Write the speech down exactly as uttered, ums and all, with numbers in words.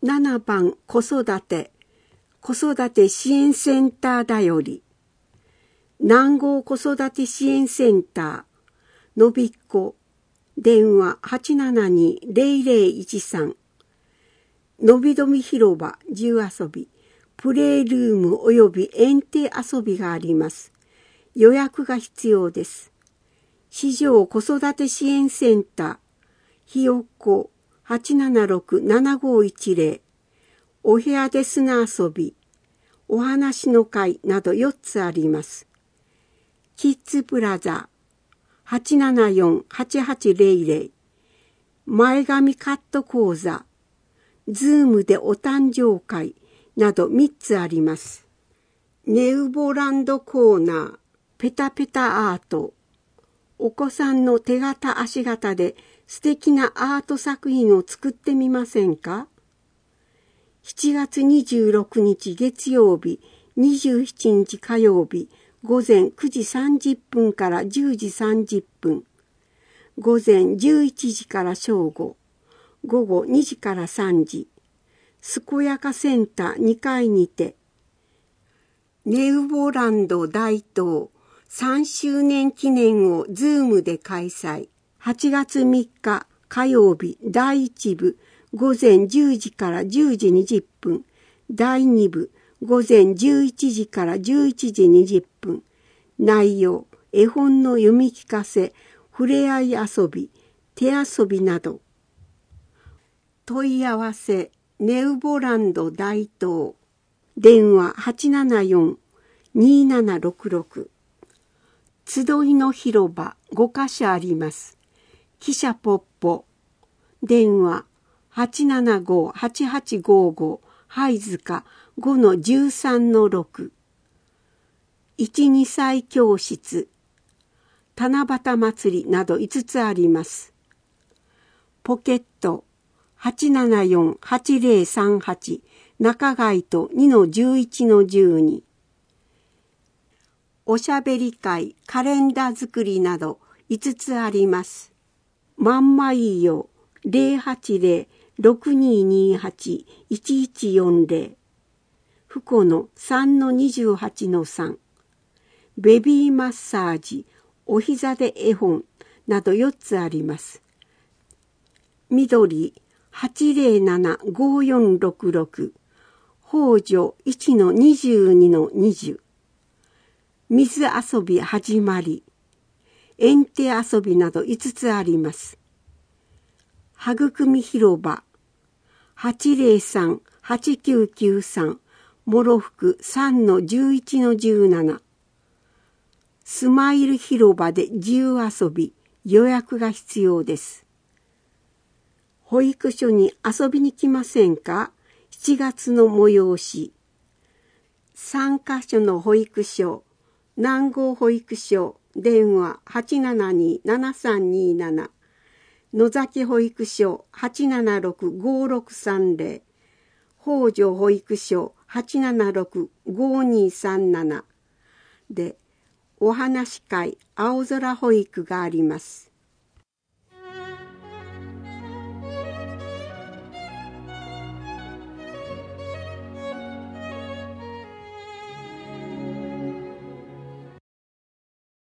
ななばん子育て子育て支援センターだより、南郷子育て支援センターのびっこ電話 はちななに ゼロゼロいちさん、のびどみ広場自由遊びプレイルームおよび園庭遊びがあります。予約が必要です。市場子育て支援センターひよっこ はちななろく ななごいちゼロ、お部屋で砂遊び、お話の会などよっつあります。キッズプラザ はちななよん はちはちゼロゼロ、前髪カット講座、ズームでお誕生会などみっつあります。ネウボランドコーナー、ペタペタアート、お子さんの手形足形で素敵なアート作品を作ってみませんか？しちがつにじゅうろくにち月曜日、にじゅうしちにち火曜日、午前くじさんじゅっぷんからじゅうじさんじゅっぷん、午前じゅういちじから正午、午後にじからさんじ、健やかセンターにかいにて、ネウボランド大東さんしゅうねん記念をズームで開催。はちがつみっか火曜日だいいちぶ午前じゅうじからじゅうじにじゅっぷん、だいにぶ午前じゅういちじからじゅういちじにじゅっぷん。内容、絵本の読み聞かせ、ふれあい遊び、手遊びなど。問い合わせ、ネウボランド大東。電話 はちななよん にななろくろく。集いの広場ごかしょあります。汽車ポッポ。電話はちななご はちはちごご、はいずか ごのじゅうさんのろく。いち、にさい教室、七夕祭りなどいつつあります。ポケット はちななよん はちゼロさんはち、中街と にのじゅういちのじゅうに。おしゃべり会、カレンダー作りなどいつつあります。まんまいいよ ゼロはちゼロ ろくににはち いちいちよんゼロ。ふこの さんのにじゅうはちのさん。ベビーマッサージ、お膝で絵本などよっつあります。緑 はちゼロなな ごよんろくろく、北条 いちのにじゅうにのにじゅう。水遊び始まり、園庭遊びなどいつつあります。はぐくみ広場 はちゼロさん はちきゅうきゅうさん、もろふく さんのじゅういちのじゅうなな。スマイル広場で自由遊び、予約が必要です。保育所に遊びに来ませんか？しちがつの催し。さんかしょの保育所、南郷保育所、電話 はちななに ななさんになな、野崎保育所 はちななろく ごろくさんゼロ、北条保育所 はちななろく ごにさんななで、お話会青空保育があります。